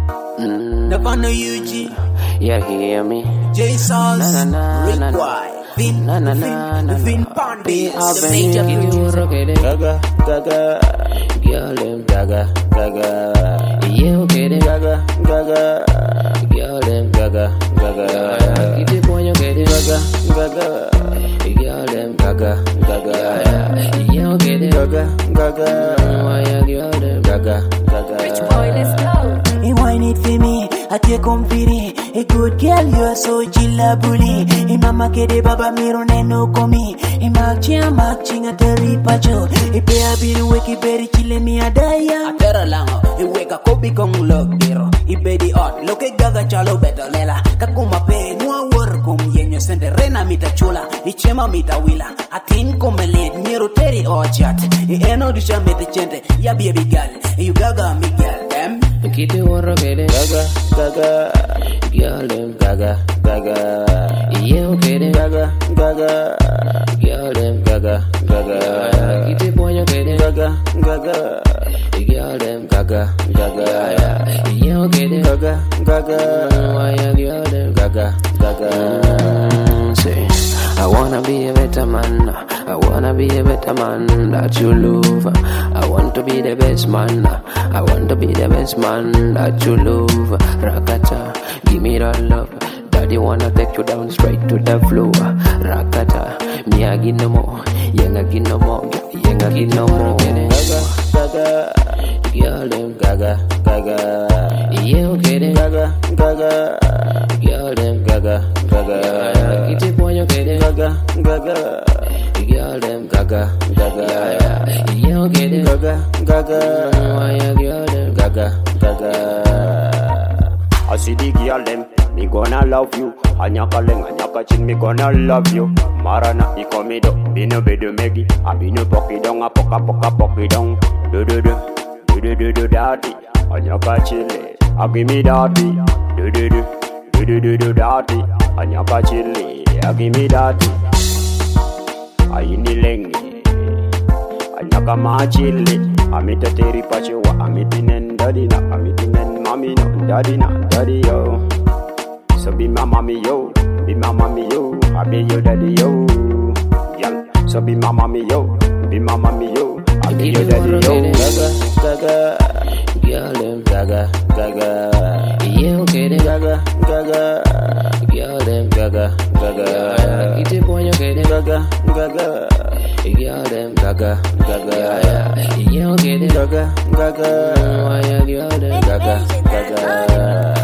Never know UG. You hear me? J Sauce, Na, na, na, na, Rick na. White, Vin, Na, na, na, na, Vin na. Pandey, the Avenue, major producer. Gaga, gaga, girl, them gaga, gaga. Yeah, okay, them gaga, gaga, girl, them gaga, gaga. Keep it going, okay, them gaga, gaga, girl, them gaga, gaga. Yeah, okay, them gaga, gaga. Why you girl, them gaga, gaga. Rich boy, let's go. He whine it for me, I take on pity. A good girl, you're so chilla bully. He mama kede baba miro neno komi. He marching a terry pacho. He pay a bill weki berry chile mi adaya. A terra lango, he wake a kopi kong log biro. He bedi ot, loke gaga chalo beto lela. Kakuma pe, nua workum yenyo sende rena mita chula. He chema mita wila. Atin come lead, miro terry orchat. He eno disha mete chente, ya baby girl. You gaga mi girl, them. Keep it warm, okay, them gaga, gaga, girl, them gaga, gaga. Yeah, okay, them gaga, gaga, girl, them gaga, gaga. Keep it boy, okay, them gaga, gaga, girl, them gaga, gaga. Yeah, okay, them gaga, gaga. Why you girl, them gaga, gaga. Say, I wanna be a better man. I wanna be a better man that you love. I want to be the best man. I want to be the best man that you love. Rakata, give me that love. Daddy wanna take you down straight to the floor. Rakata, me I give no more. Yenga give no more. Yenga give no more. Gaga, gaga, girl them gaga, gaga. Yeah, okay them gaga, gaga, girl them gaga, gaga. Get it boy, okay them gaga, gaga. Girl, them gaga, gaga. Yeah, okay, them gaga, gaga. Why you girl, them gaga, gaga. I see the girl them, me gonna love you. Anyaka leng, anyaka chin, me gonna love you. Marana, he come me do, bino bedo megi. I bino poki dong, a poki dong. Do daddy. Anyaka chile, I give me daddy. Do daddy. Anyaka chile, I give me daddy. Aini lengi anyaka machili amita teri pachewa amitinen daddy na amitinen mami no daddy yo. So be my mommy yo, be my mommy yo, I be your daddy yo. Yeah. So be my mommy yo, be my mommy yo, I be your daddy yo. Gaga, gaga, girl them gaga, gaga. Yeah, okay them gaga, gaga, girl them gaga, gaga. Get it boy, okay them gaga, gaga, girl them gaga, gaga. Yeah, okay them gaga, gaga. Why you girl them gaga, gaga.